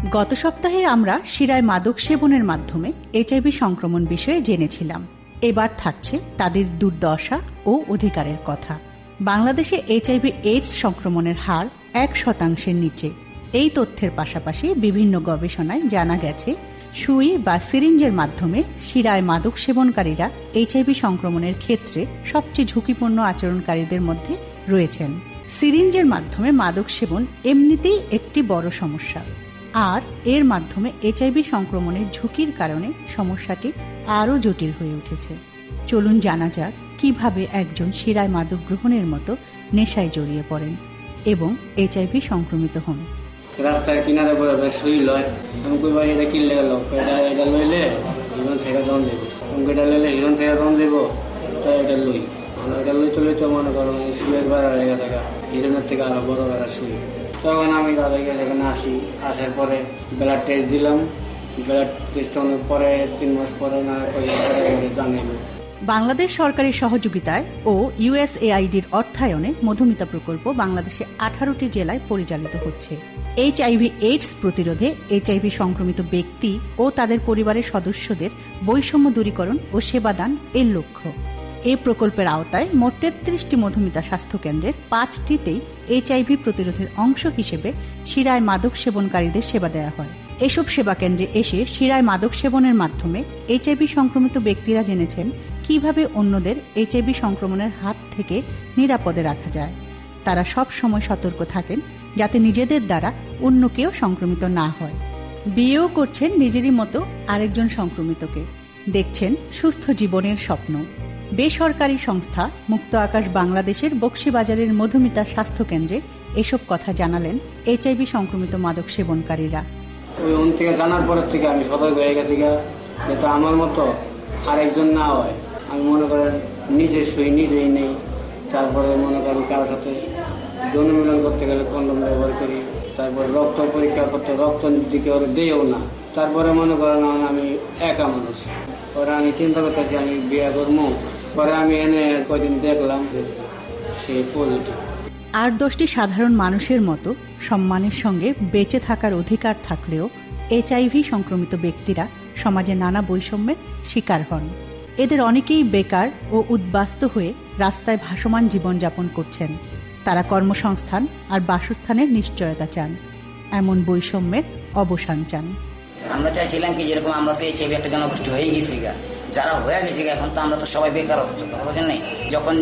গত সপ্তাহে আমরা শিরায় মাদক সেবনের মাধ্যমে এইচআইভি সংক্রমণ বিষয়ে জেনেছিলাম। এবার থাকছে তাদের দুর্দশা ও অধিকারের কথা। বাংলাদেশে এইচআইভি এইডস সংক্রমণের হার 1% নিচে। এই তথ্যের পাশাপাশি বিভিন্ন গবেষণায় জানা গেছে সুই বা সিরিঞ্জের মাধ্যমে শিরায় মাদক সেবনকারীরা এইচআইভি সংক্রমণের ক্ষেত্রে সবচেয়ে ঝুঁকিপূর্ণ আচরণকারীদের মধ্যে রয়েছেন। সিরিঞ্জের মাধ্যমে মাদক সেবন এমনিতেই একটি বড় সমস্যা, আর এর মাধ্যমে এইচআইভি সংক্রমণের ঝুঁকির কারণে সমস্যাটি আরও জটিল হয়ে উঠেছে। চলুন জানা যাক কিভাবে একজন শিরায় মাদক গ্রহণের মতো নেশায় জড়িয়ে পড়েন এবং এইচআইভি সংক্রমিত হন। রাস্তার কিনারে বসে শুই লয়, আমি কই ভাই এটা কিনলে গেল, এটা লইলে হিরণ থেকে দম দেবো, এটা লইলে হিরণ থেকে দম দেবো, তাই এটা লই। এটা লইতে মনে করো শুয়ের বেড়া হয়ে গেছে, হিরণের থেকে আরো বড় বেড়া শুই। তখন আমি দাদা গিয়ে সেখানে আসার পরে ব্লাড টেস্ট দিলাম। ব্লাড টেস্ট অনেক পরে 3 মাস পরে না জানাইল। বাংলাদেশ সরকারের সহযোগিতায় ও ইউএসএআইডির অর্থায়নে মধুমিতা প্রকল্প বাংলাদেশে 18টি জেলায় পরিচালিত হচ্ছে। এইচআইভি এইডস প্রতিরোধে এইচআইভি সংক্রমিত ব্যক্তি ও তাদের পরিবারের সদস্যদের বৈষম্য দূরীকরণ ও সেবাদান এর লক্ষ্য। এই প্রকল্পের আওতায় মোট 33টি মধুমিতা স্বাস্থ্যকেন্দ্রের 5টিতেই এইচআইভি প্রতিরোধের অংশ হিসেবে শিরায় মাদক সেবনকারীদের সেবা দেওয়া হয়। এসব সেবা কেন্দ্রে এসে শিরায় মাদক সেবনের মাধ্যমে এইচআইভি সংক্রমিত ব্যক্তিরা জেনেছেন কিভাবে অন্যদের এইচআইভি সংক্রমণের হাত থেকে নিরাপদে রাখা যায়। তারা সব সময় সতর্ক থাকেন যাতে নিজেদের দ্বারা অন্য কেউ সংক্রমিত না হয়। বিয়েও করছেন নিজেরই মতো আরেকজন সংক্রমিতকে, দেখছেন সুস্থ জীবনের স্বপ্ন। বেসরকারি সংস্থা মুক্ত আকাশ বাংলাদেশের বকশীবাজারের মধুমিতা স্বাস্থ্যকেন্দ্রে এসব কথা জানালেন এইচআইভি সংক্রমিত মাদক সেবনকারীরা। ওই থেকে জানার পরের থেকে আমি সতর্ক হয়ে গেছি যাতে আমার মতো আরেকজন না হয়। আমি মনে করেন নিজে শুই, নিজেই নেই। তারপরে মনে করেন কারোর সাথে যৌন মিলন করতে গেলে কন্ডম ব্যবহার করি। তারপরে রক্ত পরীক্ষা করতে রক্ত দিকে ওরা দিয়েও না। তারপরে মনে করেন আমি একা মানুষ, ওরা আমি চিন্তা করতেছি আমি বিয়ে করবো। পরে আমি এনে কদিন দেখলাম সে পজিটিভ। 8-10টি সাধারণ মানুষের মতো সম্মানের সঙ্গে বেঁচে থাকার অধিকার থাকলেও এইচআইভি সংক্রমিত ব্যক্তিরা সমাজে নানা বৈষম্যের শিকার হন। এদের অনেকেই বেকার ও উদ্বাস্তু হয়ে রাস্তায় ভাসমান জীবনযাপন করছেন। তারা কর্মসংস্থান আর বাসস্থানের নিশ্চয়তা চান, এমন বৈষম্যের অবসান চান। আমরা চাইছিলাম কি যেরকম আমরা তো এইচআইভি একটা জনগোষ্ঠী হয়ে গেছি, যারা হয়ে গেছে এখন তো আমরা তো সবাই বেকার অবস্থা, বুঝেন নাই। যখন